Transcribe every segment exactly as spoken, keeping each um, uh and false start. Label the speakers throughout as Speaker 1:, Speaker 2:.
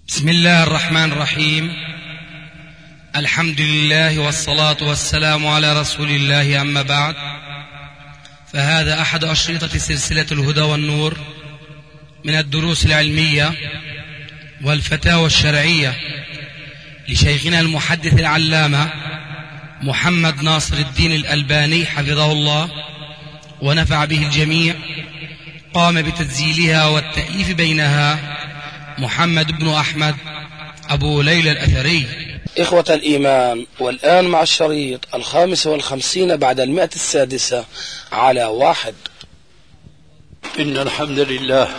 Speaker 1: بسم الله الرحمن الرحيم. الحمد لله والصلاة والسلام على رسول الله، أما بعد، فهذا أحد أشرطة سلسلة الهدى والنور من الدروس العلمية والفتاوى الشرعية لشيخنا المحدث العلامة محمد ناصر الدين الألباني حفظه الله ونفع به الجميع. قام بتسجيلها والتأليف بينها محمد بن أحمد أبو ليلى الأثري.
Speaker 2: إخوة الإيمان، والآن مع الشريط الخامس والخمسين بعد المئة السادسة على واحد.
Speaker 3: إن الحمد لله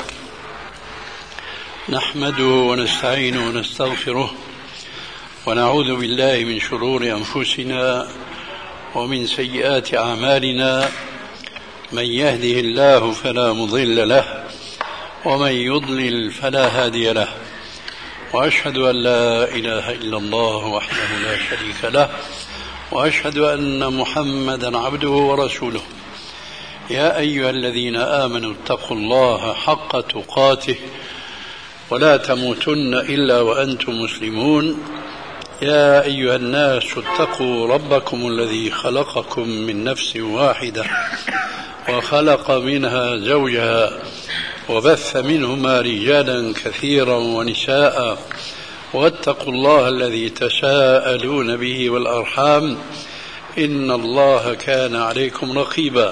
Speaker 3: نحمده ونستعينه ونستغفره ونعوذ بالله من شرور أنفسنا ومن سيئات أعمالنا. من يهده الله فلا مضل له ومن يضلل فلا هادي له، وأشهد أن لا إله إلا الله وحده لا شريك له، وأشهد أن محمدا عبده ورسوله. يا أيها الذين آمنوا اتقوا الله حق تقاته ولا تموتن إلا وأنتم مسلمون. يا أيها الناس اتقوا ربكم الذي خلقكم من نفس واحدة وخلق منها زوجها وبث منهما رجالا كثيرا ونساء، واتقوا الله الذي تساءلون به والأرحام إن الله كان عليكم رقيبا.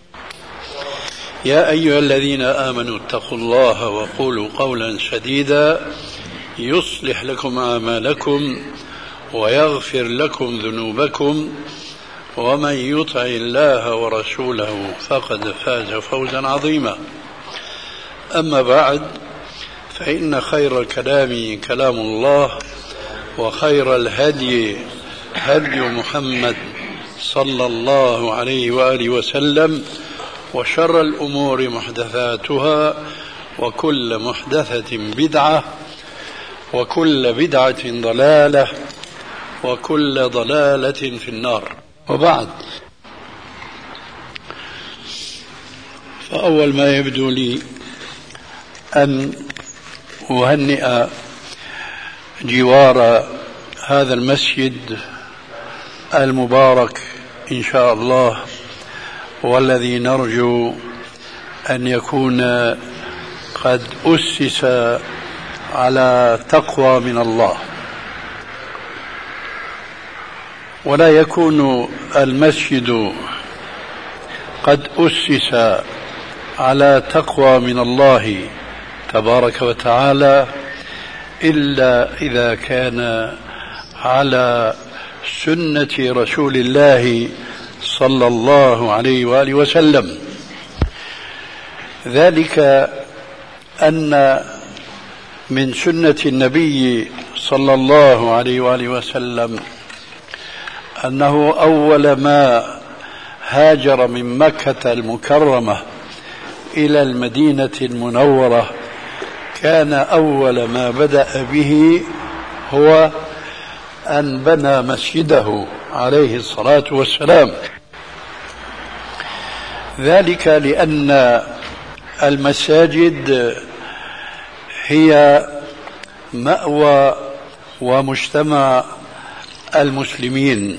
Speaker 3: يا أيها الذين آمنوا اتقوا الله وقولوا قولا سديدا يصلح لكم أعمالكم ويغفر لكم ذنوبكم، ومن يطع الله ورسوله فقد فاز فوزا عظيما. أما بعد، فإن خير الكلام كلام الله، وخير الهدي هدي محمد صلى الله عليه وآله وسلم، وشر الأمور محدثاتها، وكل محدثة بدعة، وكل بدعة ضلالة، وكل ضلالة في النار. وبعد، فأول ما يبدو لي أن أهنئ جوار هذا المسجد المبارك إن شاء الله، والذي نرجو أن يكون قد أسس على تقوى من الله، ولا يكون المسجد قد أسس على تقوى من الله تبارك وتعالى إلا إذا كان على سنة رسول الله صلى الله عليه وآله وسلم. ذلك أن من سنة النبي صلى الله عليه وآله وسلم أنه أول ما هاجر من مكة المكرمة إلى المدينة المنورة كان أول ما بدأ به هو أن بنى مسجده عليه الصلاة والسلام. ذلك لأن المساجد هي مأوى ومجتمع المسلمين،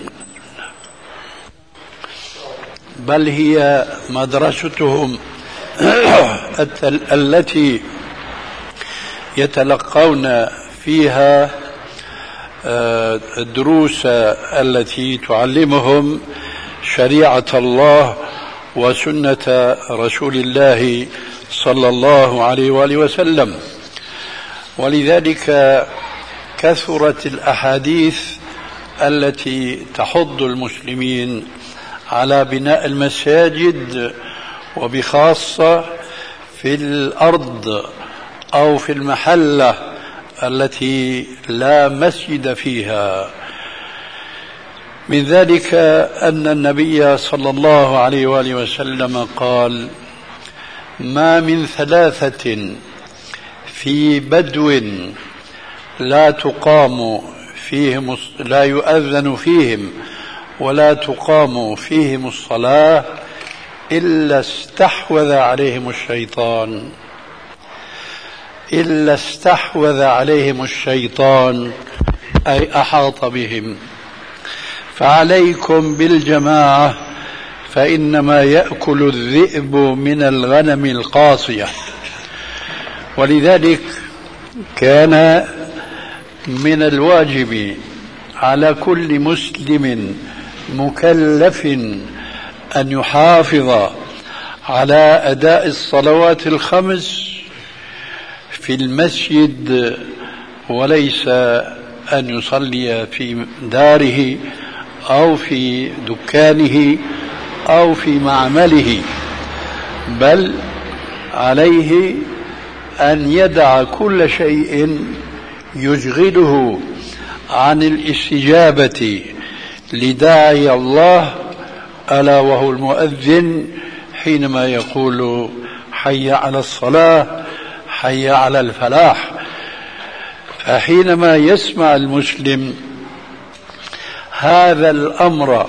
Speaker 3: بل هي مدرستهم التي يتلقون فيها الدروس التي تعلمهم شريعة الله وسنة رسول الله صلى الله عليه وآله وسلم. ولذلك كثرت الأحاديث التي تحض المسلمين على بناء المساجد، وبخاصة في الأرض أو في المحلة التي لا مسجد فيها. من ذلك أن النبي صلى الله عليه وآله وسلم قال: ما من ثلاثة في بدو لا تقام فيهم لا يؤذن فيهم ولا تقام فيهم الصلاة إلا استحوذ عليهم الشيطان. إلا استحوذ عليهم الشيطان أي أحاط بهم. فعليكم بالجماعة فإنما يأكل الذئب من الغنم القاصية. ولذلك كان من الواجب على كل مسلم مكلف أن يحافظ على أداء الصلوات الخمس في المسجد، وليس أن يصلي في داره أو في دكانه أو في معمله، بل عليه أن يدع كل شيء يشغله عن الاستجابة لداعي الله، ألا وهو المؤذن، حينما يقول حي على الصلاة حي على الفلاح. فحينما يسمع المسلم هذا الأمر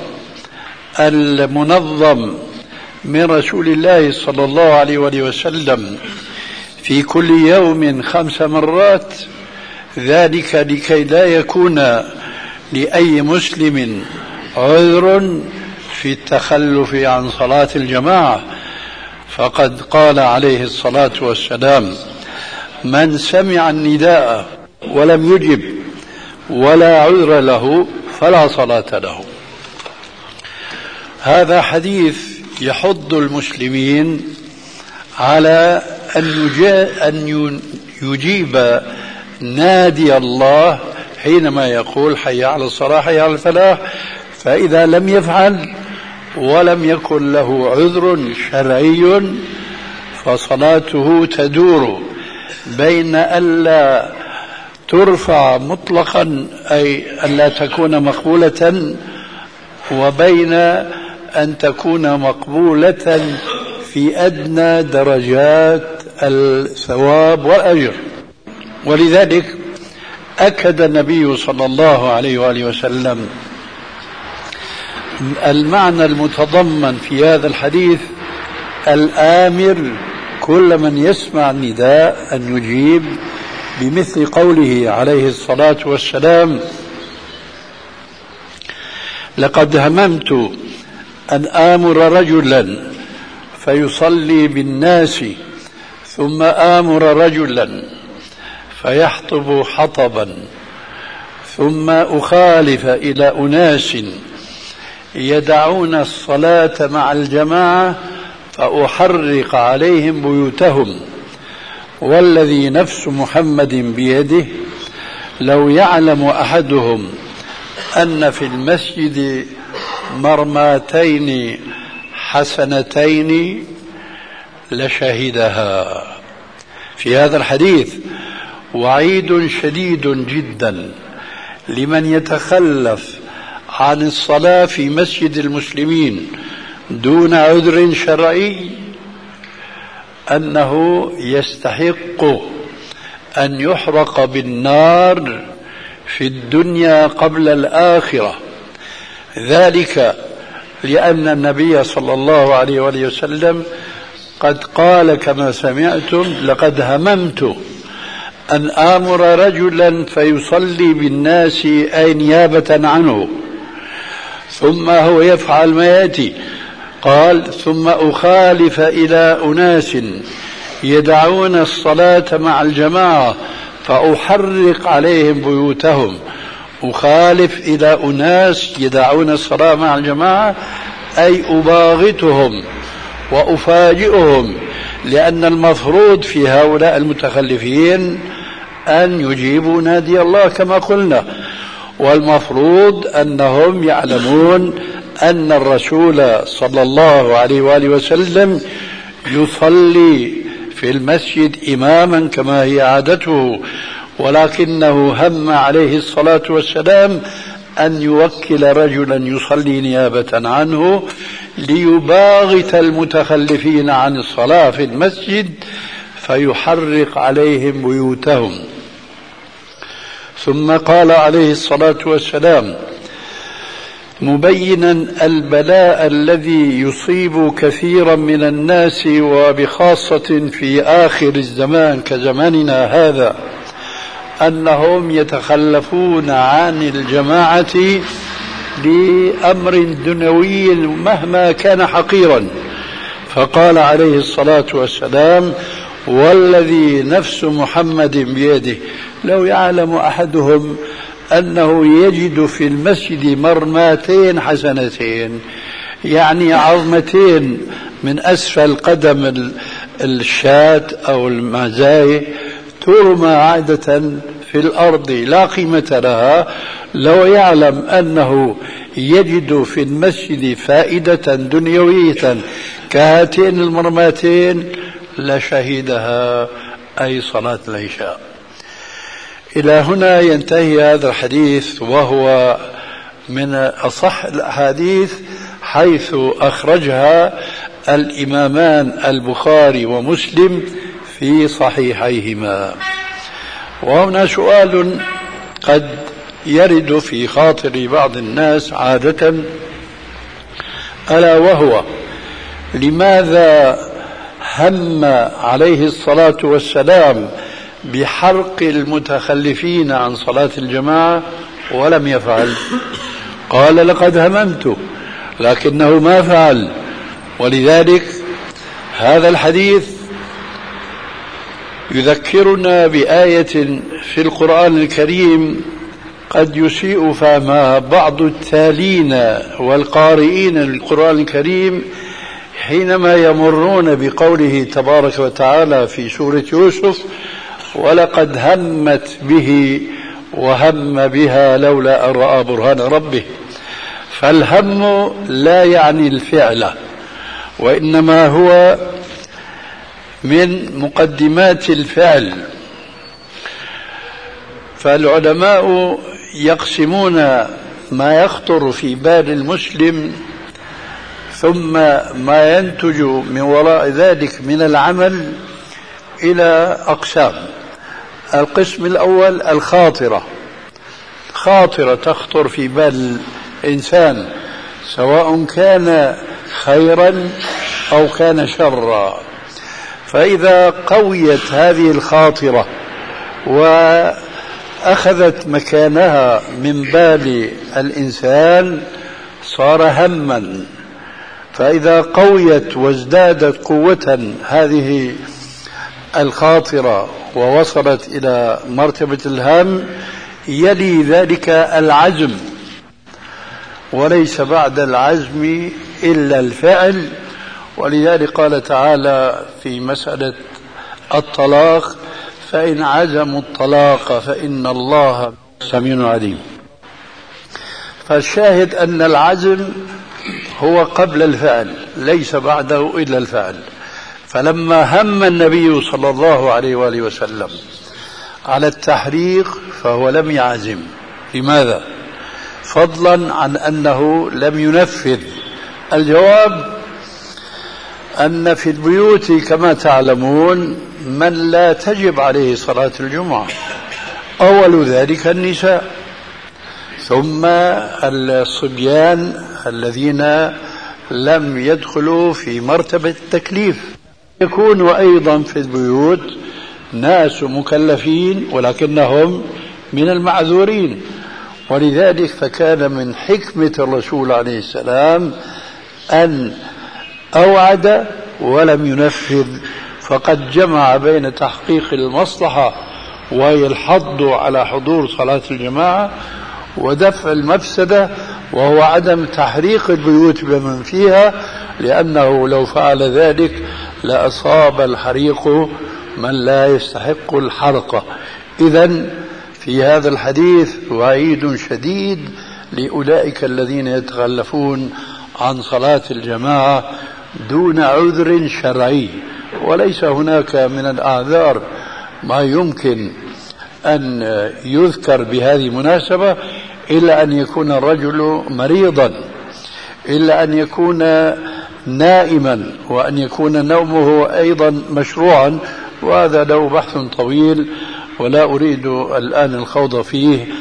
Speaker 3: المنظم من رسول الله صلى الله عليه وسلم في كل يوم خمس مرات، ذلك لكي لا يكون لأي مسلم عذر في التخلف عن صلاة الجماعة. فقد قال عليه الصلاة والسلام: من سمع النداء ولم يجب ولا عذر له فلا صلاة له. هذا حديث يحض المسلمين على أن يجيب نادي الله حينما يقول حي على الصلاة حي على الفلاح، فإذا لم يفعل ولم يكن له عذر شرعي فصلاته تدور بين ألا ترفع مطلقا أي ألا تكون مقبولة، وبين أن تكون مقبولة في أدنى درجات الثواب والأجر. ولذلك أكد النبي صلى الله عليه وآله وسلم المعنى المتضمن في هذا الحديث، الآمر كل من يسمع النداء أن يجيب، بمثل قوله عليه الصلاة والسلام: لقد هممت أن آمر رجلا فيصلي بالناس ثم آمر رجلا فيحطب حطبا ثم أخالف إلى أناس يدعون الصلاة مع الجماعة فأحرق عليهم بيوتهم، والذي نفس محمد بيده لو يعلم أحدهم أن في المسجد مرماتين حسنتين لشهدها. في هذا الحديث وعيد شديد جدا لمن يتخلف عن الصلاة في مسجد المسلمين دون عذر شرعي، أنه يستحق أن يحرق بالنار في الدنيا قبل الآخرة. ذلك لأن النبي صلى الله عليه وسلم قد قال كما سمعتم: لقد هممت أن آمر رجلا فيصلي بالناس أي نيابة عنه، ثم هو يفعل ما يأتي، قال: ثم أخالف إلى أناس يدعون الصلاة مع الجماعة فأحرق عليهم بيوتهم. أخالف إلى أناس يدعون الصلاة مع الجماعة أي أباغتهم وأفاجئهم، لأن المفروض في هؤلاء المتخلفين أن يجيبوا نادي الله كما قلنا، والمفروض أنهم يعلمون أن الرسول صلى الله عليه وآله وسلم يصلي في المسجد إماما كما هي عادته، ولكنه هم عليه الصلاة والسلام أن يوكل رجلا يصلي نيابة عنه ليباغت المتخلفين عن الصلاة في المسجد فيحرق عليهم بيوتهم. ثم قال عليه الصلاة والسلام: مبينا البلاء الذي يصيب كثيرا من الناس وبخاصة في آخر الزمان كزماننا هذا، أنهم يتخلفون عن الجماعة لأمر دنيوي مهما كان حقيرا. فقال عليه الصلاة والسلام: والذي نفس محمد بيده لو يعلم أحدهم أنه يجد في المسجد مرماتين حسنتين، يعني عظمتين من أسفل قدم الشاة أو المعزاية ترمى عادة في الأرض لا قيمة لها، لو يعلم أنه يجد في المسجد فائدة دنيوية كهاتين المرماتين لشهدها، أي صلاة العشاء. إلى هنا ينتهي هذا الحديث، وهو من أصح الأحاديث حيث أخرجها الإمامان البخاري ومسلم في صحيحيهما. وهنا سؤال قد يرد في خاطر بعض الناس عادة، ألا وهو: لماذا هم عليه الصلاة والسلام بحرق المتخلفين عن صلاة الجماعة ولم يفعل؟ قال: لقد هممت، لكنه ما فعل. ولذلك هذا الحديث يذكرنا بآية في القرآن الكريم قد يسيء فهمها بعض التالين والقارئين للقرآن الكريم حينما يمرون بقوله تبارك وتعالى في سورة يوسف: ولقد همت به وهم بها لولا أن رأى برهان ربه. فالهم لا يعني الفعل، وإنما هو من مقدمات الفعل. فالعلماء يقسمون ما يخطر في بال المسلم ثم ما ينتج من وراء ذلك من العمل إلى أقسام. القسم الأول الخاطرة، خاطرة تخطر في بال الإنسان سواء كان خيرا أو كان شرا، فإذا قويت هذه الخاطرة وأخذت مكانها من بال الإنسان صار هما. فإذا قويت وازدادت قوة هذه الخاطرة ووصلت إلى مرتبة الهم، يلي ذلك العزم، وليس بعد العزم إلا الفعل. ولذلك قال تعالى في مسألة الطلاق: فإن عزموا الطلاق فإن الله سميع عليم. فالشاهد أن العزم هو قبل الفعل، ليس بعده إلا الفعل. فلما هم النبي صلى الله عليه وآله وسلم على التحريق فهو لم يعزم. لماذا؟ فضلا عن أنه لم ينفذ. الجواب أن في البيوت كما تعلمون من لا تجب عليه صلاة الجمعة، أول ذلك النساء، ثم الصبيان الذين لم يدخلوا في مرتبة التكليف. يكون أيضا في البيوت ناس مكلفين ولكنهم من المعذورين. ولذلك فكان من حكمة الرسول عليه السلام أن أوعد ولم ينفذ، فقد جمع بين تحقيق المصلحة وهي الحض على حضور صلاة الجماعة ودفع المفسدة وهو عدم تحريق البيوت بمن فيها، لأنه لو فعل ذلك لأصاب الحريق من لا يستحق الحرق. إذن في هذا الحديث وعيد شديد لأولئك الذين يتخلفون عن صلاة الجماعة دون عذر شرعي. وليس هناك من الأعذار ما يمكن أن يذكر بهذه المناسبة إلا أن يكون الرجل مريضا، إلا أن يكون نائما، وأن يكون نومه أيضا مشروعا، وهذا له بحث طويل ولا أريد الآن الخوض فيه،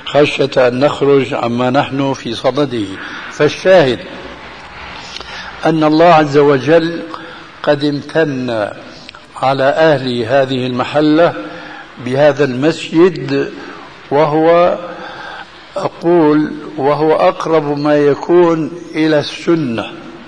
Speaker 3: خشية أن نخرج عما نحن في صدده. فالشاهد أن الله عز وجل قد امتن على أهل هذه المحلة بهذا المسجد، وهو أقول وهو أقرب ما يكون إلى السنة،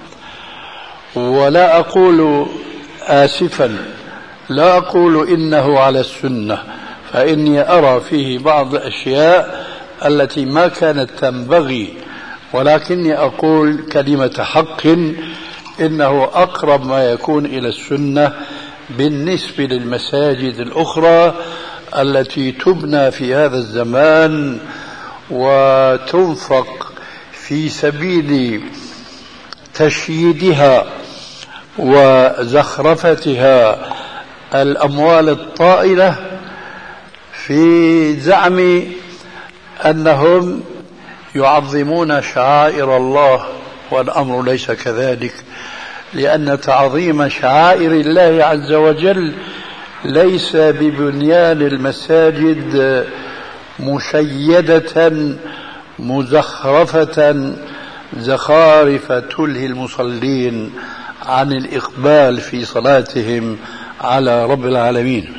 Speaker 3: ولا أقول آسفا لا أقول إنه على السنة، فإني أرى فيه بعض الأشياء التي ما كانت تنبغي، ولكني أقول كلمة حق إنه أقرب ما يكون إلى السنة بالنسبة للمساجد الأخرى التي تبنى في هذا الزمان وتنفق في سبيل تشييدها وزخرفتها الأموال الطائلة في زعم أنهم يعظمون شعائر الله، والأمر ليس كذلك، لأن تعظيم شعائر الله عز وجل ليس ببنيان المساجد مشيدة مزخرفة زخارف تلهي المصلين عن الإقبال في صلاتهم على رب العالمين.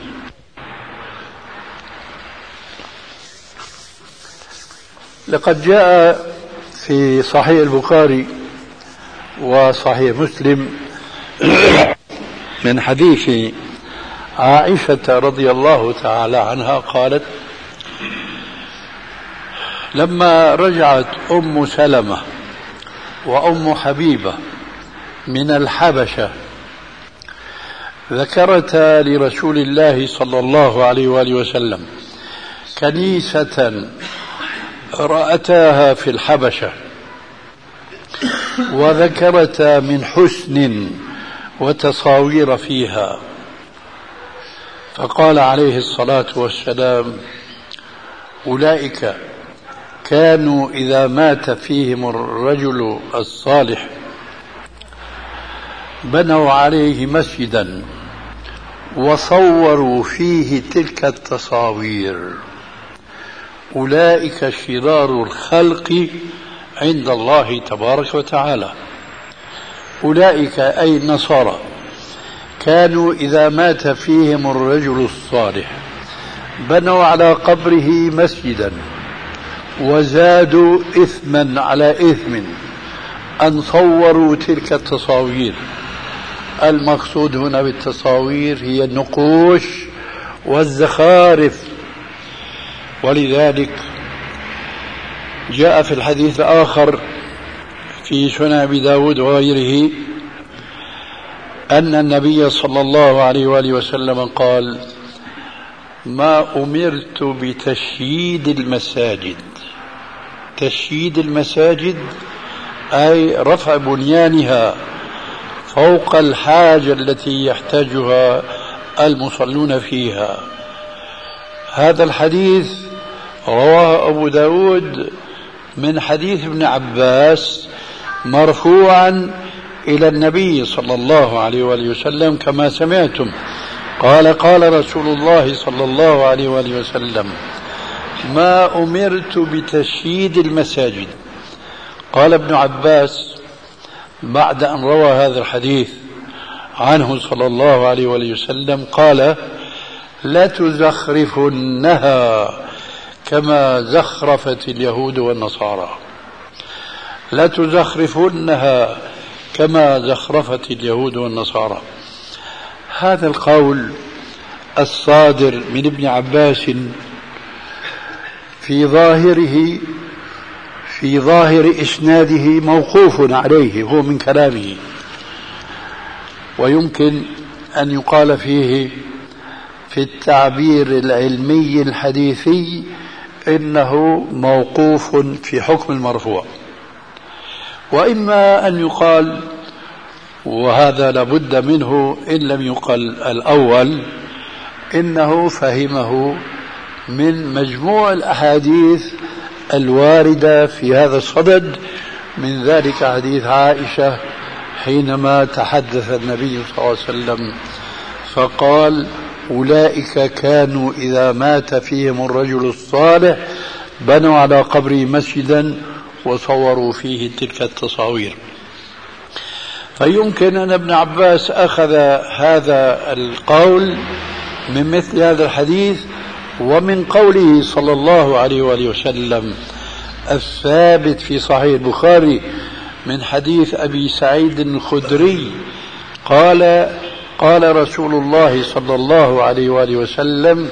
Speaker 3: لقد جاء في صحيح البخاري وصحيح مسلم من حديث عائشة رضي الله تعالى عنها قالت: لما رجعت أم سلمة وأم حبيبة من الحبشة ذكرتا لرسول الله صلى الله عليه وآله وسلم كنيسة رأتاها في الحبشة، وذكرتا من حسن وتصاوير فيها، فقال عليه الصلاة والسلام: أولئك كانوا إذا مات فيهم الرجل الصالح بنوا عليه مسجدا وصوروا فيه تلك التصاوير، أولئك شرار الخلق عند الله تبارك وتعالى. أولئك أي النصارى كانوا إذا مات فيهم الرجل الصالح بنوا على قبره مسجدا وزادوا إثما على إثم أن صوروا تلك التصاوير. المقصود هنا بالتصاوير هي النقوش والزخارف، ولذلك جاء في الحديث الآخر في سنن أبي داود وغيره أن النبي صلى الله عليه وآله وسلم قال: ما أمرت بتشييد المساجد. تشييد المساجد أي رفع بنيانها فوق الحاجة التي يحتاجها المصلون فيها. هذا الحديث رواه أبو داود من حديث ابن عباس مرفوعا إلى النبي صلى الله عليه وآله وسلم كما سمعتم، قال: قال رسول الله صلى الله عليه وآله وسلم: ما أمرت بتشييد المساجد. قال ابن عباس بعد أن روى هذا الحديث عنه صلى الله عليه وآله وسلم قال: لتزخرفنها كما زخرفت اليهود والنصارى. لتزخرفنها كما زخرفت اليهود والنصارى. هذا القول الصادر من ابن عباس في ظاهره في ظاهر إسناده موقوف عليه، هو من كلامه، ويمكن أن يقال فيه في التعبير العلمي الحديثي إنه موقوف في حكم المرفوع، وإما أن يقال، وهذا لابد منه إن لم يقل الأول، إنه فهمه من مجموع الأحاديث الواردة في هذا الصدد، من ذلك حديث عائشة حينما تحدث النبي صلى الله عليه وسلم فقال: أولئك كانوا إذا مات فيهم الرجل الصالح بنوا على قبره مسجدا وصوروا فيه تلك التصاوير. فيمكن أن ابن عباس أخذ هذا القول من مثل هذا الحديث ومن قوله صلى الله عليه وآله وسلم الثابت في صحيح البخاري من حديث أبي سعيد الخدري قال قال رسول الله صلى الله عليه وآله وسلم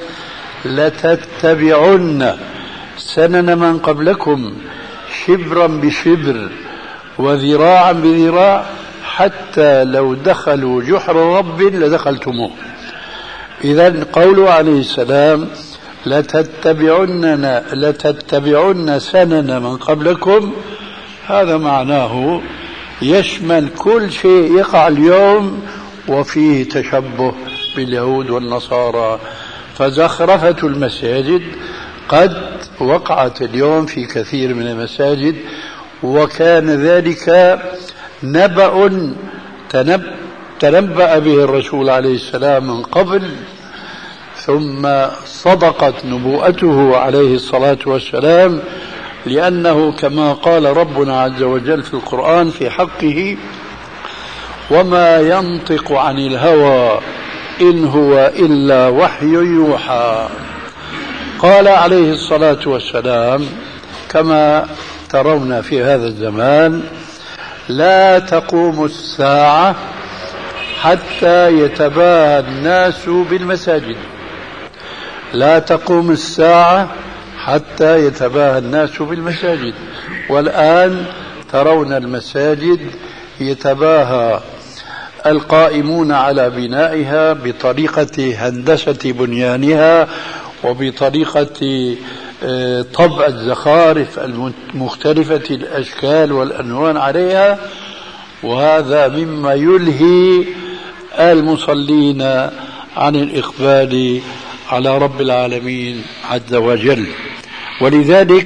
Speaker 3: لتتبعن سنن من قبلكم شبرا بشبر وذراعا بذراع حتى لو دخلوا جحر رب لدخلتموه. إذن قوله عليه السلام لتتبعن لتتبعن سنن من قبلكم، هذا معناه يشمل كل شيء يقع اليوم وفيه تشبه باليهود والنصارى. فزخرفة المساجد قد وقعت اليوم في كثير من المساجد، وكان ذلك نبأ تنبأ به الرسول عليه السلام من قبل، ثم صدقت نبوءته عليه الصلاة والسلام، لأنه كما قال ربنا عز وجل في القرآن في حقه وما ينطق عن الهوى إن هو إلا وحي يوحى. قال عليه الصلاة والسلام كما ترون في هذا الزمان لا تقوم الساعة حتى يتباهى الناس بالمساجد، لا تقوم الساعة حتى يتباهى الناس بالمساجد. والآن ترون المساجد يتباهى القائمون على بنائها بطريقة هندسة بنيانها وبطريقة طبع الزخارف المختلفة الأشكال والألوان عليها، وهذا مما يلهي المصلين عن الإقبال على رب العالمين عز وجل. ولذلك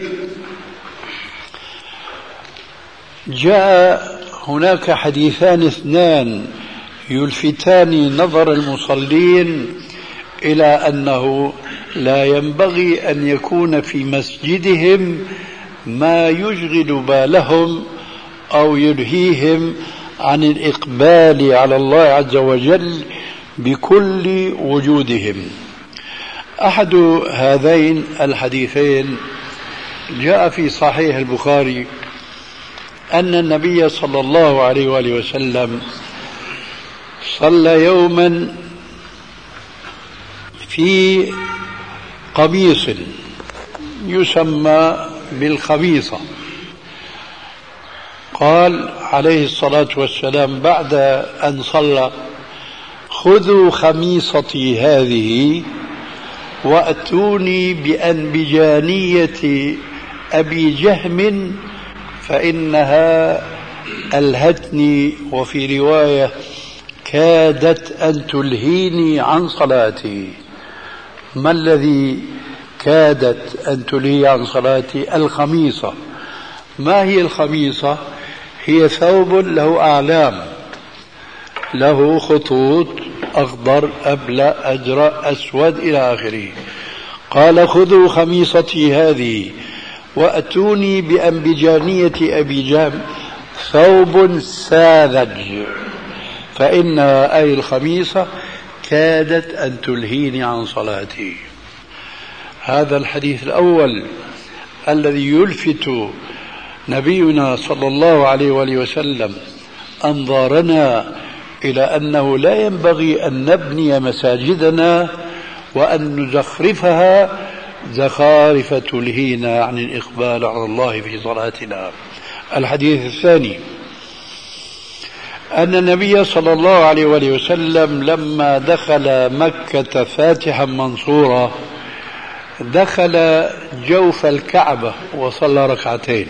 Speaker 3: جاء هناك حديثان اثنان يلفتان نظر المصلين إلى أنه لا ينبغي أن يكون في مسجدهم ما يشغل بالهم أو يلهيهم عن الإقبال على الله عز وجل بكل وجودهم. أحد هذين الحديثين جاء في صحيح البخاري أن النبي صلى الله عليه وآله وسلم صلى يوما في قميص يسمى بالخميصة. قال عليه الصلاة والسلام بعد أن صلى خذوا خميصتي هذه وأتوني بأنبجانية أبي جهم فإنها ألهتني، وفي رواية كادت أن تلهيني عن صلاتي. ما الذي كادت أن تلهي عن صلاتي؟ الخميصة. ما هي الخميصة؟ هي ثوب له أعلام، له خطوط أخضر أبلى أجرى أسود إلى آخره. قال خذوا خميصتي هذه وأتوني بأنبجانية أبي جهم ثوب ساذج فإنها أي الخميصة كادت أن تلهيني عن صلاتي. هذا الحديث الأول الذي يلفت نبينا صلى الله عليه وآله وسلم أنظارنا إلى أنه لا ينبغي أن نبني مساجدنا وأن نزخرفها زخارف تلهينا عن الإقبال على الله في صلاتنا. الحديث الثاني أن النبي صلى الله عليه وآله وسلم لما دخل مكة فاتحا منصورا دخل جوف الكعبة وصلى ركعتين،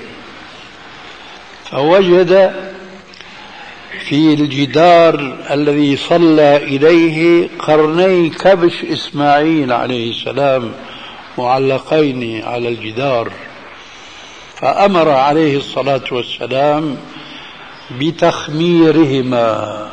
Speaker 3: فوجد في الجدار الذي صلى إليه قرني كبش إسماعيل عليه السلام معلقين على الجدار، فأمر عليه الصلاة والسلام بتخميرهما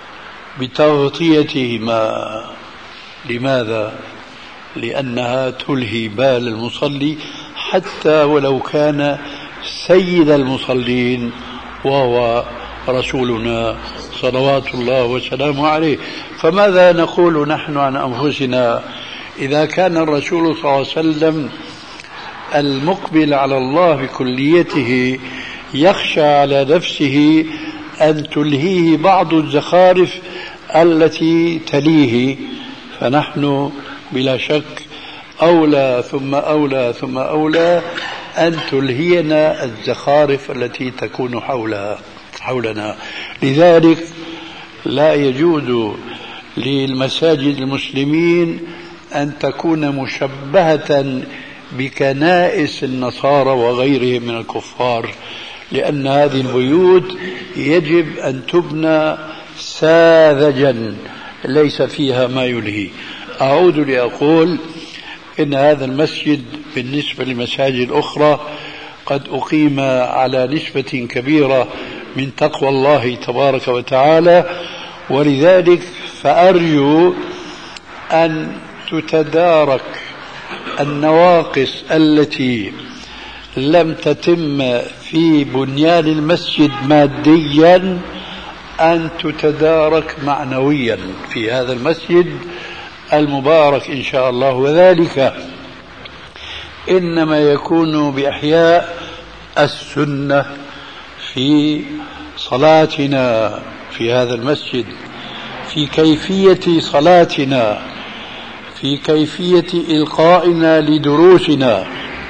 Speaker 3: بتغطيتهما. لماذا؟ لأنها تلهي بال المصلي حتى ولو كان سيد المصلين وهو رسولنا صلوات الله وسلامه عليه. فماذا نقول نحن عن أنفسنا إذا كان الرسول صلى الله عليه وسلم المقبل على الله بكليته يخشى على نفسه أن تلهيه بعض الزخارف التي تليه، فنحن بلا شك أولى ثم أولى ثم أولى أن تلهينا الزخارف التي تكون حولها حولنا. لذلك لا يجوز للمساجد المسلمين أن تكون مشبهة بكنائس النصارى وغيرهم من الكفار، لأن هذه البيوت يجب أن تبنى ساذجا ليس فيها ما يلهي. أعود لأقول إن هذا المسجد بالنسبة للمساجد الأخرى قد أقيم على نسبة كبيرة من تقوى الله تبارك وتعالى، ولذلك فأرجو أن تتدارك النواقص التي لم تتم في بنيان المسجد ماديا أن تتدارك معنويا في هذا المسجد المبارك إن شاء الله، وذلك إنما يكون بإحياء السنة في صلاتنا في هذا المسجد، في كيفية صلاتنا، في كيفية إلقائنا لدروسنا.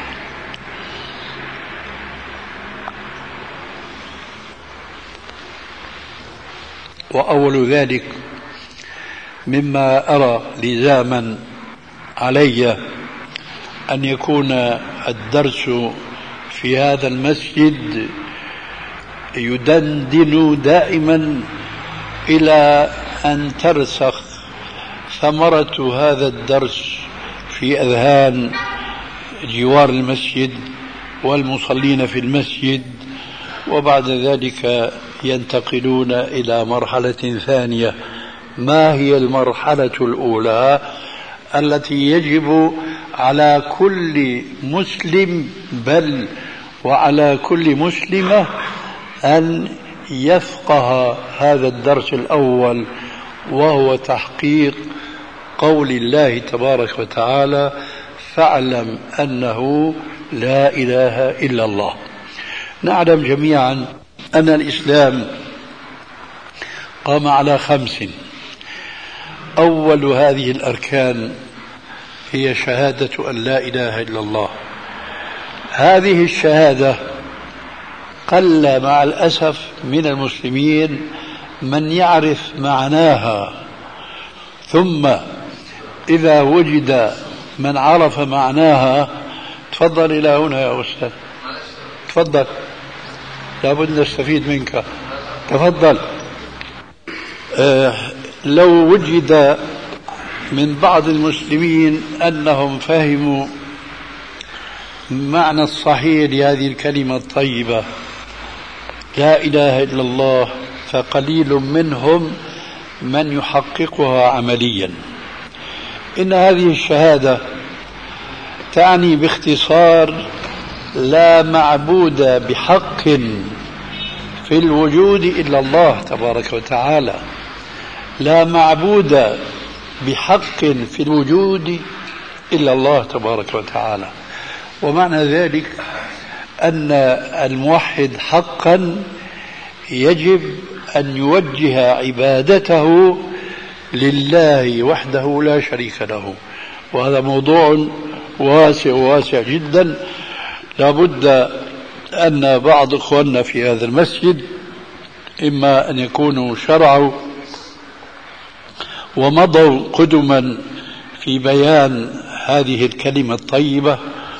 Speaker 3: وأول ذلك مما أرى لزاما علي أن يكون الدرس في هذا المسجد يدندن دائما إلى أن ترسخ ثمرة هذا الدرس في أذهان جوار المسجد والمصلين في المسجد، وبعد ذلك ينتقلون إلى مرحلة ثانية. ما هي المرحلة الأولى التي يجب على كل مسلم بل وعلى كل مسلمة أن يفقه هذا الدرس الأول، وهو تحقيق قول الله تبارك وتعالى: فاعلم أنه لا إله إلا الله. نعلم جميعا أن الإسلام قام على خمس. أول هذه الأركان هي شهادة أن لا إله إلا الله. هذه الشهادة قل مع الأسف من المسلمين من يعرف معناها، ثم إذا وجد من عرف معناها، تفضل إلى هنا يا أستاذ، تفضل، لابد نستفيد منك، تفضل. آه لو وجد من بعض المسلمين أنهم فهموا معنى الصحيح لهذه الكلمة الطيبة لا إله إلا الله، فقليل منهم من يحققها عمليا. إن هذه الشهادة تعني باختصار: لا معبود بحق في الوجود إلا الله تبارك وتعالى، لا معبود بحق في الوجود إلا الله تبارك وتعالى. ومعنى ذلك أن الموحد حقا يجب أن يوجه عبادته لله وحده لا شريك له، وهذا موضوع واسع واسع جدا. لابد أن بعض إخواننا في هذا المسجد إما أن يكونوا شرعوا ومضوا قدما في بيان هذه الكلمة الطيبة،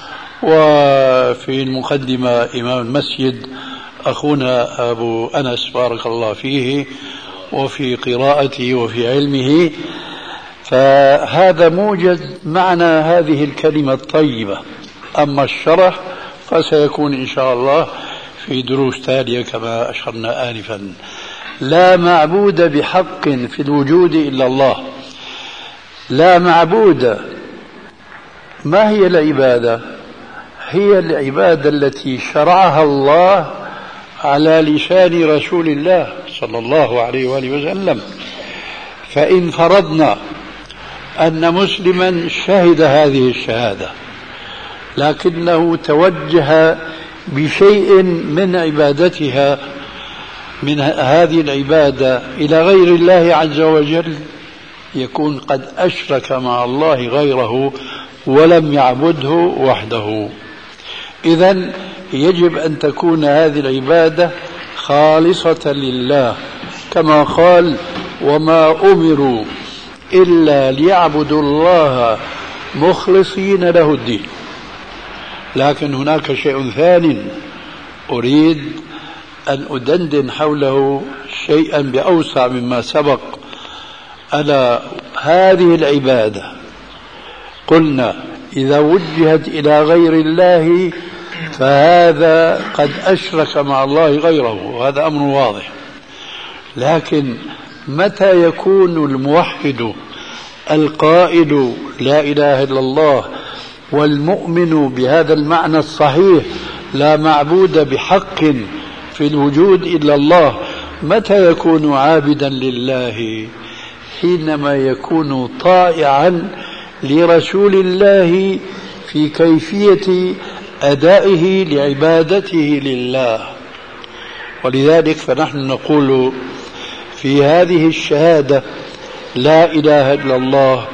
Speaker 3: وفي المقدمة إمام المسجد أخونا أبو أنس بارك الله فيه، وفي قراءته وفي علمه، فهذا موجد معنى هذه الكلمة الطيبة. أما الشرح فسيكون إن شاء الله في دروس تالية كما أشرنا آنفا. لا معبود بحق في الوجود إلا الله. لا معبود، ما هي العبادة؟ هي العبادة التي شرعها الله على لسان رسول الله صلى الله عليه وآله وسلم. فإن فرضنا أن مسلما شهد هذه الشهادة لكنه توجه بشيء من عبادتها من هذه العبادة إلى غير الله عز وجل يكون قد أشرك مع الله غيره ولم يعبده وحده. إذن يجب أن تكون هذه العبادة خالصة لله، كما قال: وما أمروا إلا ليعبدوا الله مخلصين له الدين. لكن هناك شيء ثاني أريد أن أدندن حوله شيئا بأوسع مما سبق، ألا هذه العبادة قلنا إذا وجهت إلى غير الله فهذا قد أشرك مع الله غيره، وهذا أمر واضح. لكن متى يكون الموحد القائل لا إله إلا الله والمؤمن بهذا المعنى الصحيح لا معبود بحق في الوجود إلا الله، متى يكون عابدا لله؟ حينما يكون طائعا لرسول الله في كيفية أدائه لعبادته لله. ولذلك فنحن نقول في هذه الشهادة لا إله إلا الله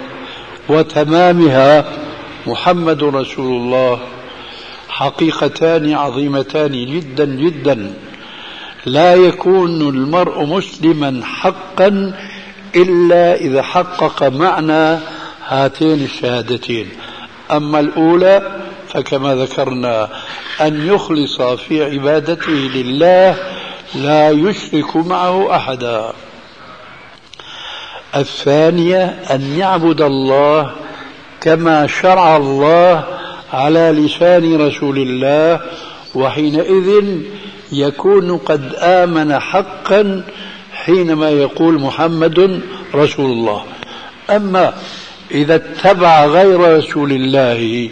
Speaker 3: وتمامها محمد رسول الله حقيقتان عظيمتان جدا جدا. لا يكون المرء مسلما حقا إلا إذا حقق معنى هاتين الشهادتين. أما الأولى فكما ذكرنا أن يخلص في عبادته لله لا يشرك معه أحدا. الثانية أن يعبد الله كما شرع الله على لسان رسول الله، وحينئذ يكون قد آمن حقا حينما يقول محمد رسول الله. أما إذا اتبع غير رسول الله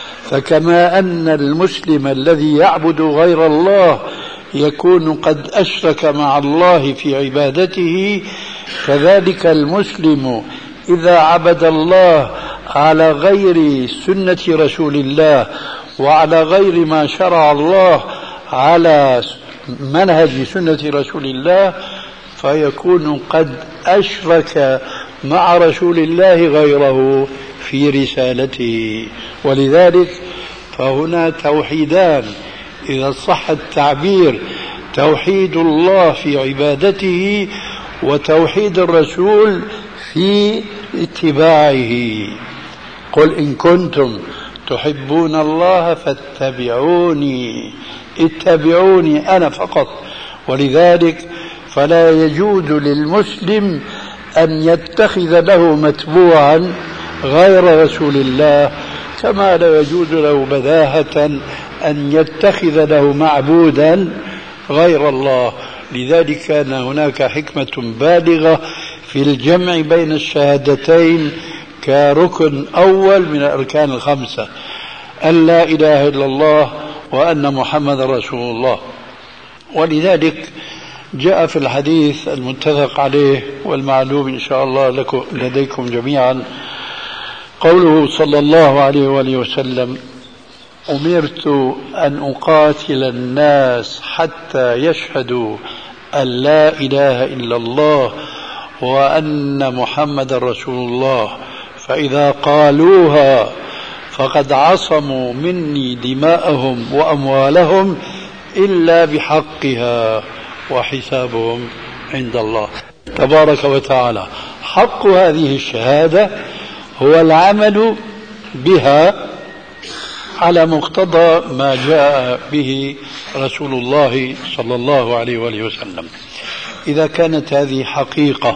Speaker 3: فكما أن المسلم الذي يعبد غير الله يكون قد أشرك مع الله في عبادته، كذلك المسلم إذا عبد الله على غير سنة رسول الله وعلى غير ما شرع الله على منهج سنة رسول الله فيكون قد أشرك مع رسول الله غيره في رسالته. ولذلك فهنا توحيدان إذا صح التعبير: توحيد الله في عبادته وتوحيد الرسول في اتباعه. قل إن كنتم تحبون الله فاتبعوني، اتبعوني أنا فقط. ولذلك فلا يجوز للمسلم أن يتخذ له متبوعا غير رسول الله، كما لا يجوز له بداهة أن يتخذ له معبودا غير الله. لذلك كان هناك حكمة بالغة في الجمع بين الشهادتين كركن أول من الأركان الخمسة: أن لا إله إلا الله وأن محمد رسول الله. ولذلك جاء في الحديث المتفق عليه والمعلوم إن شاء الله لكم لديكم جميعا قوله صلى الله عليه وآله وسلم: أمرت أن أقاتل الناس حتى يشهدوا أن لا إله إلا الله وأن محمد رسول الله، فإذا قالوها فقد عصموا مني دماءهم وأموالهم إلا بحقها وحسابهم عند الله تبارك وتعالى. حق هذه الشهادة هو العمل بها على مقتضى ما جاء به رسول الله صلى الله عليه وآله وسلم. إذا كانت هذه حقيقة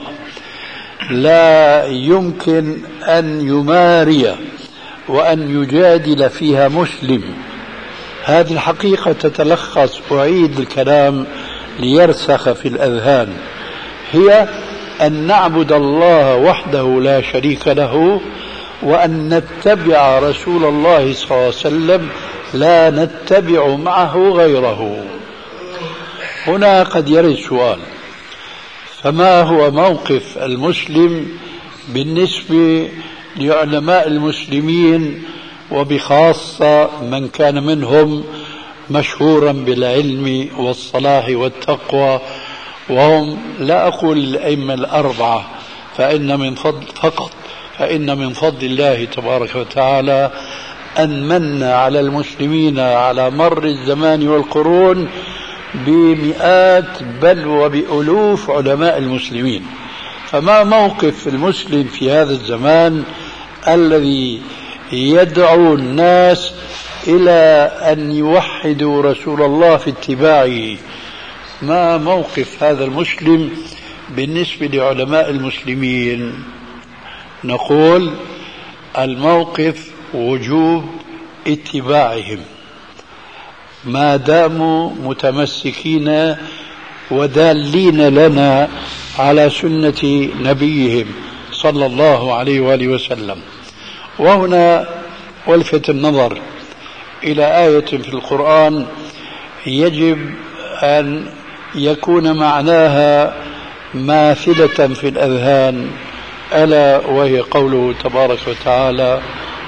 Speaker 3: لا يمكن أن يماري وأن يجادل فيها مسلم، هذه الحقيقة تتلخص، أعيد الكلام ليرسخ في الأذهان، هي أن نعبد الله وحده لا شريك له، وأن نتبع رسول الله صلى الله عليه وسلم لا نتبع معه غيره. هنا قد يرد سؤال: فما هو موقف المسلم بالنسبة لعلماء المسلمين وبخاصة من كان منهم مشهورا بالعلم والصلاح والتقوى، وهم لا أقول الأئمة الأربعة فإن من فضل فقط فإن من فضل الله تبارك وتعالى أن من على المسلمين على مر الزمان والقرون بمئات بل وبألوف علماء المسلمين. فما موقف المسلم في هذا الزمان الذي يدعو الناس إلى أن يوحدوا رسول الله في اتباعه؟ ما موقف هذا المسلم بالنسبة لعلماء المسلمين؟ نقول الموقف وجوب اتباعهم ما داموا متمسكين ودالين لنا على سنة نبيهم صلى الله عليه وآله وسلم. وهنا ولفت النظر إلى آية في القرآن يجب أن يكون معناها ماثلة في الأذهان، ألا وهي قوله تبارك وتعالى: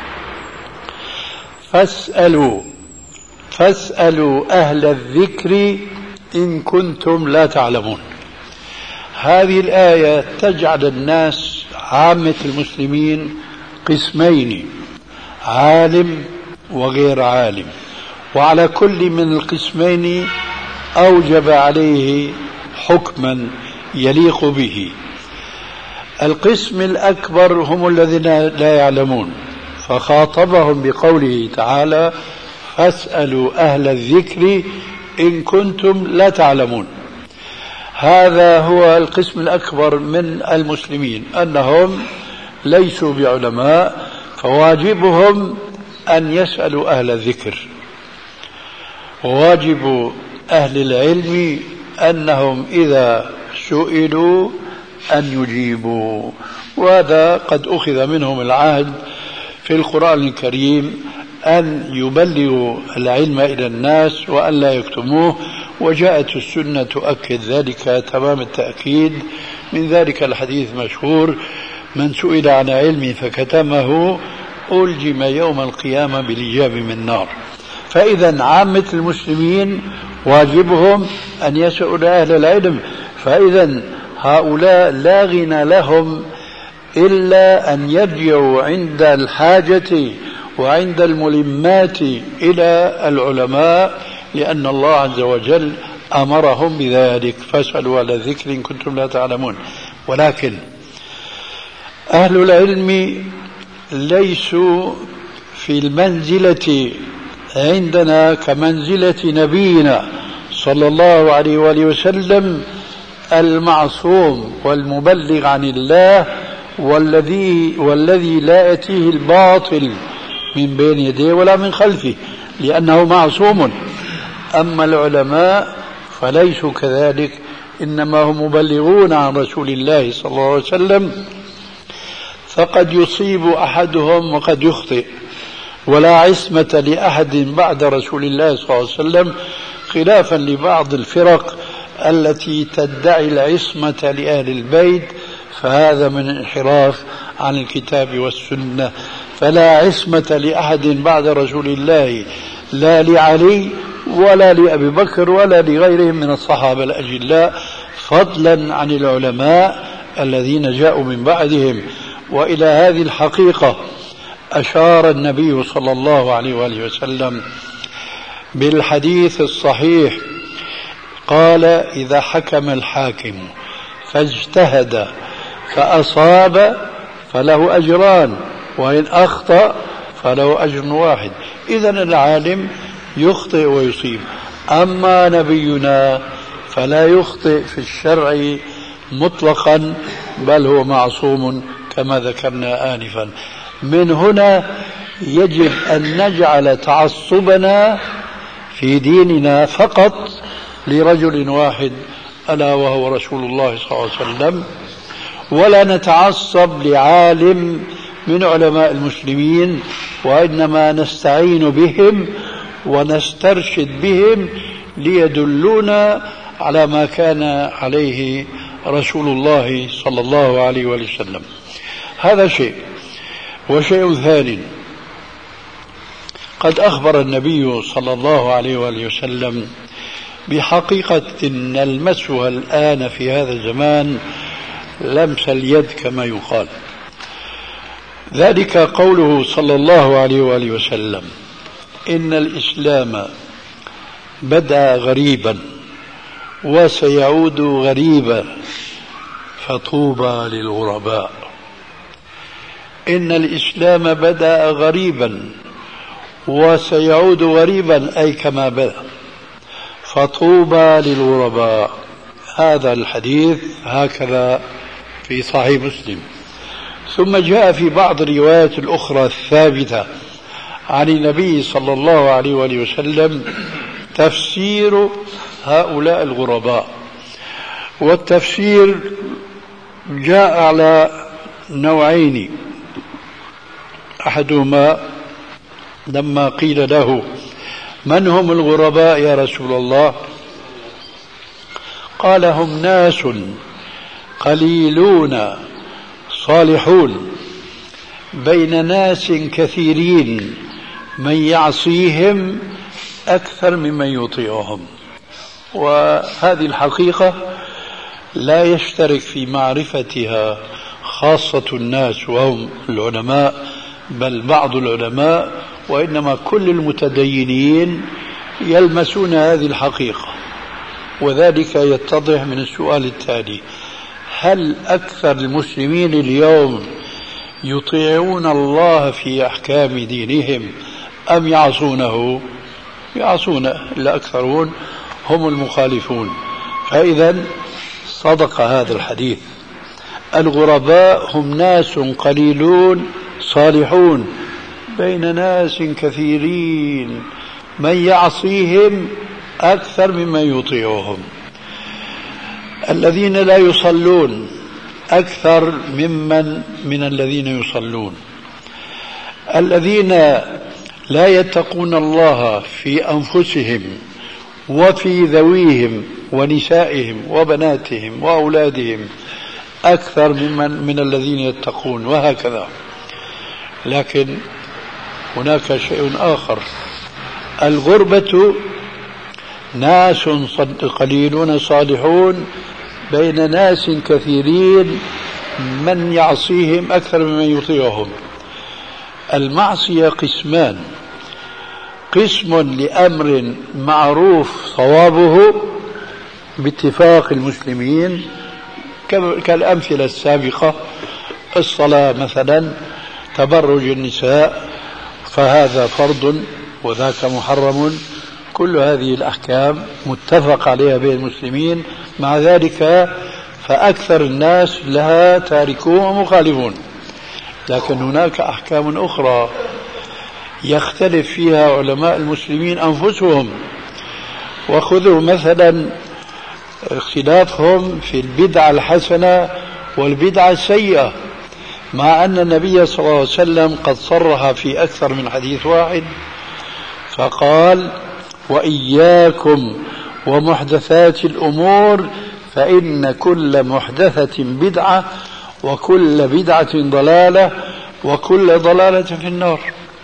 Speaker 3: فاسألوا فاسألوا أهل الذكر إن كنتم لا تعلمون. هذه الآية تجعل الناس عامة المسلمين قسمين: عالم وغير عالم، وعلى كل من القسمين أوجب عليه حكما يليق به. القسم الأكبر هم الذين لا يعلمون، فخاطبهم بقوله تعالى: فاسألوا أهل الذكر إن كنتم لا تعلمون. هذا هو القسم الأكبر من المسلمين، أنهم ليسوا بعلماء، فواجبهم أن يسألوا أهل الذكر. وواجب أهل العلم أنهم إذا سئلوا أن يجيبوا، وهذا قد أخذ منهم العهد في القرآن الكريم أن يبلغوا العلم إلى الناس وأن لا يكتموه، وجاءت السنة تؤكد ذلك تمام التأكيد. من ذلك الحديث المشهور: من سئل عن علم فكتمه ألجم يوم القيامة بلجام من نار. فإذا عامة المسلمين واجبهم أن يسألوا أهل العلم، فإذا هؤلاء لا غنى لهم إلا أن يرجعوا عند الحاجة وعند الملمات إلى العلماء، لأن الله عز وجل أمرهم بذلك: فاسألوا أهل الذكر إن كنتم لا تعلمون. ولكن أهل العلم ليسوا في المنزلة عندنا كمنزلة نبينا صلى الله عليه وآله وسلم المعصوم والمبلغ عن الله، والذي والذي لا يأتيه الباطل من بين يديه ولا من خلفه، لأنه معصوم. أما العلماء فليسوا كذلك، إنما هم مبلغون عن رسول الله صلى الله عليه وسلم، فقد يصيب أحدهم وقد يخطئ، ولا عصمة لأحد بعد رسول الله صلى الله عليه وسلم، خلافا لبعض الفرق التي تدعي العصمة لأهل البيت، فهذا من انحراف عن الكتاب والسنة. فلا عصمة لأحد بعد رسول الله، لا لعلي ولا لأبي بكر ولا لغيرهم من الصحابة الأجلاء، فضلا عن العلماء الذين جاءوا من بعدهم. وإلى هذه الحقيقة أشار النبي صلى الله عليه وآله وسلم بالحديث الصحيح، قال: إذا حكم الحاكم فاجتهد فأصاب فله أجران، وإن أخطأ فله أجر واحد. إذن العالم يخطئ ويصيب، أما نبينا فلا يخطئ في الشرع مطلقا، بل هو معصوم كما ذكرنا آنفا. من هنا يجب أن نجعل تعصبنا في ديننا فقط لرجل واحد، ألا وهو رسول الله صلى الله عليه وسلم، ولا نتعصب لعالم من علماء المسلمين، وإنما نستعين بهم ونسترشد بهم ليدلونا على ما كان عليه رسول الله صلى الله عليه وسلم. هذا شيء. وشيء ثاني، قد أخبر النبي صلى الله عليه وسلم بحقيقة نلمسها الآن في هذا الزمان لمس اليد كما يقال. ذلك قوله صلى الله عليه وآله وسلم: إن الإسلام بدأ غريبا وسيعود غريبا فطوبى للغرباء. إن الإسلام بدأ غريبا وسيعود غريبا، أي كما بدأ، فطوبى للغرباء. هذا الحديث هكذا في صحيح مسلم. ثم جاء في بعض الروايات الأخرى الثابتة عن النبي صلى الله عليه وسلم تفسير هؤلاء الغرباء. والتفسير جاء على نوعين: أحدهما لما قيل له: من هم الغرباء يا رسول الله؟ قال: هم ناس قليلون صالحون بين ناس كثيرين من يعصيهم أكثر ممن يطيعهم. وهذه الحقيقة لا يشترك في معرفتها خاصة الناس وهم العلماء، بل بعض العلماء، وإنما كل المتدينين يلمسون هذه الحقيقة. وذلك يتضح من السؤال التالي: هل أكثر المسلمين اليوم يطيعون الله في أحكام دينهم أم يعصونه؟ يعصونه، الأكثرون هم المخالفون. فإذا صدق هذا الحديث. الغرباء هم ناس قليلون صالحون بين ناس كثيرين من يعصيهم أكثر ممن يطيعهم. الذين لا يصلون أكثر ممن من الذين يصلون. الذين لا يتقون الله في أنفسهم وفي ذويهم ونسائهم وبناتهم وأولادهم أكثر ممن من الذين يتقون، وهكذا. لكن هناك شيء آخر: الغربة ناس قليلون صالحون بين ناس كثيرين من يعصيهم أكثر ممن يطيعهم. المعصية قسمان: قسم لأمر معروف صوابه باتفاق المسلمين كالأمثلة السابقة، الصلاة مثلا، تبرج النساء، فهذا فرض وذاك محرم. كل هذه الأحكام متفق عليها بين المسلمين، مع ذلك فأكثر الناس لها تاركون ومخالفون. لكن هناك أحكام أخرى يختلف فيها علماء المسلمين أنفسهم. وخذوا مثلا اختلافهم في البدعة الحسنة والبدعة السيئة، مع أن النبي صلى الله عليه وسلم قد صرح في أكثر من حديث واحد فقال: وإياكم ومحدثات الأمور فإن كل محدثة بدعة وكل بدعة ضلالة وكل ضلالة في النار.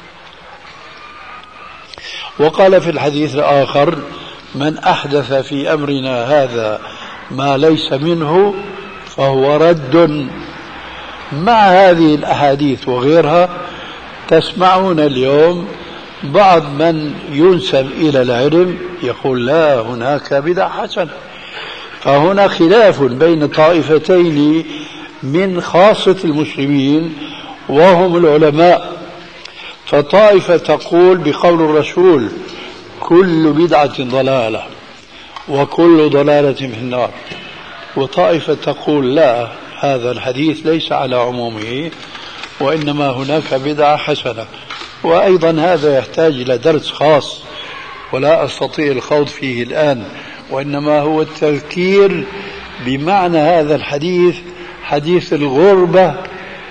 Speaker 3: وقال في الحديث الآخر: من أحدث في أمرنا هذا ما ليس منه فهو رد. مع هذه الأحاديث وغيرها تسمعون اليوم بعض من ينسب إلى العلم يقول: لا، هناك بدع حسنة. فهنا خلاف بين طائفتين من خاصة المسلمين وهم العلماء. فطائفة تقول بقول الرسول: كل بدعة ضلالة وكل ضلالة في النار. وطائفة تقول: لا، هذا الحديث ليس على عمومه وإنما هناك بدعة حسنة. وأيضا هذا يحتاج إلى درس خاص ولا أستطيع الخوض فيه الآن، وإنما هو التذكير بمعنى هذا الحديث، حديث الغربة،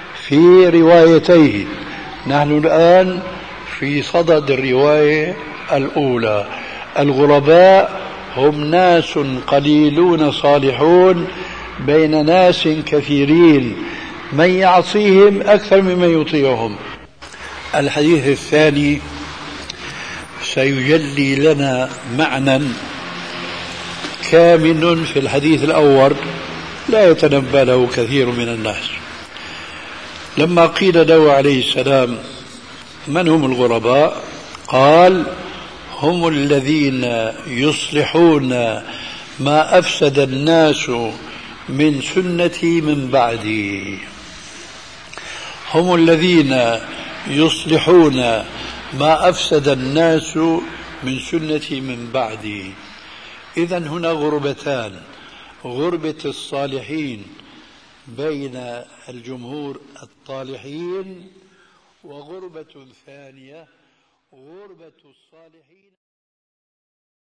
Speaker 3: في روايتيه. نحن الآن في صدد الرواية الأولى. الغرباء هم ناس قليلون صالحون بين ناس كثيرين من يعصيهم أكثر ممن يطيعهم. الحديث الثاني سيجلي لنا معنى كامن في الحديث الأول لا يتنبأ له كثير من الناس. لما قيل له عليه السلام من هم الغرباء؟ قال هم الذين يصلحون ما أفسد الناس من سنتي من بعدي. هم الذين يصلحون ما أفسد الناس من سنتي من بعدي. إذن هنا غربتان: غربة الصالحين بين الجمهور الطالحين، وغربة ثانية غربة الصالحين